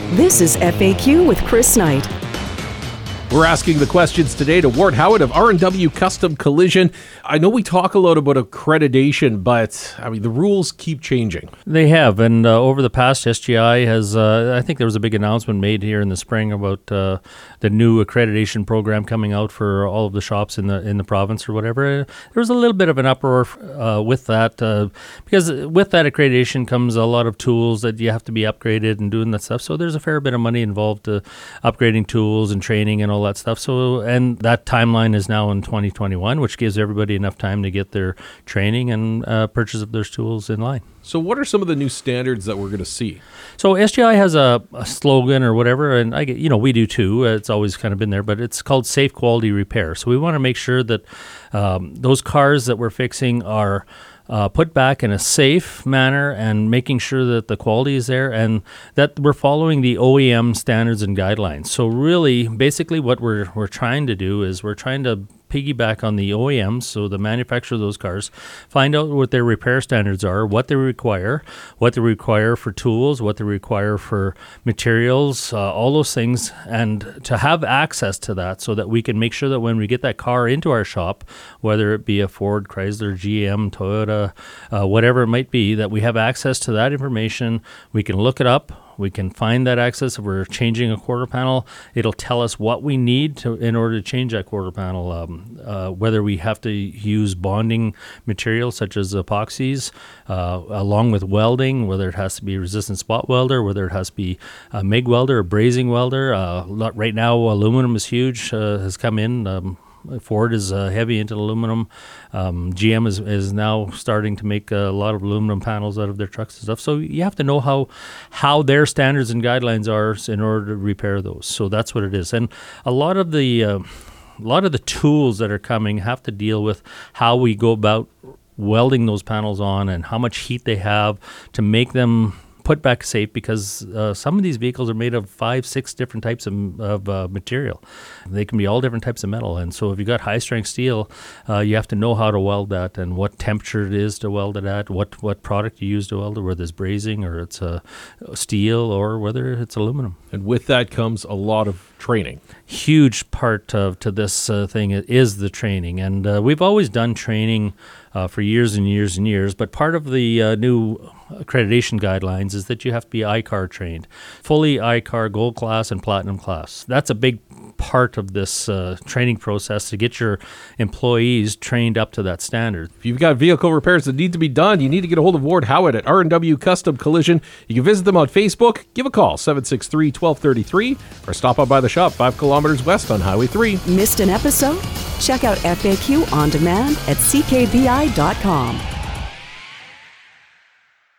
This is FAQ with Chris Knight. We're asking the questions today to Ward Howitt of R&W Custom Collision. I know we talk a lot about accreditation, but the rules keep changing. They have, and over the past, SGI has, I think there was a big announcement made here in the spring about the new accreditation program coming out for all of the shops in the province or whatever. There was a little bit of an uproar with that, because with that accreditation comes a lot of tools that you have to be upgraded and doing that stuff. So there's a fair bit of money involved to upgrading tools and training and all that stuff. So, and that timeline is now in 2021, which gives everybody enough time to get their training and purchase of those tools in line. So what are some of the new standards that we're going to see? So SGI has a slogan or whatever, and we do too. It's always kind of been there, but it's called Safe Quality Repair. So we want to make sure that those cars that we're fixing are put back in a safe manner and making sure that the quality is there and that we're following the OEM standards and guidelines. So really, basically what we're trying to do is we're trying to piggyback on the OEMs, so the manufacturer of those cars, find out what their repair standards are, what they require for tools, what they require for materials, all those things, and to have access to that so that we can make sure that when we get that car into our shop, whether it be a Ford, Chrysler, GM, Toyota, whatever it might be, that we have access to that information. We can look it up. We can find that access. If we're changing a quarter panel, it'll tell us what we need in order to change that quarter panel, whether we have to use bonding materials such as epoxies, along with welding, whether it has to be resistant spot welder, whether it has to be a MIG welder or brazing welder. Right now, aluminum is huge, has come in. Ford is heavy into aluminum. GM is now starting to make a lot of aluminum panels out of their trucks and stuff. So you have to know how their standards and guidelines are in order to repair those. So that's what it is. And a lot of the tools that are coming have to deal with how we go about welding those panels on and how much heat they have to make them put back safe, because some of these vehicles are made of 5-6 different types of material. They can be all different types of metal, and so if you got high strength steel, you have to know how to weld that and what temperature it is to weld it at, what product you use to weld it, whether it's brazing or it's steel or whether it's aluminum. And with that comes a lot of training. Huge part to this thing is the training, and we've always done training for years and years and years, but part of the new accreditation guidelines is that you have to be ICAR trained, fully ICAR Gold Class and Platinum Class. That's a big part of this training process to get your employees trained up to that standard. If you've got vehicle repairs that need to be done, you need to get a hold of Ward Howitt at R&W Custom Collision. You can visit them on Facebook, give a call, 763-1233, or stop up by the shop 5 kilometers west on Highway 3. Missed an episode? Check out FAQ On Demand at ckbi.com.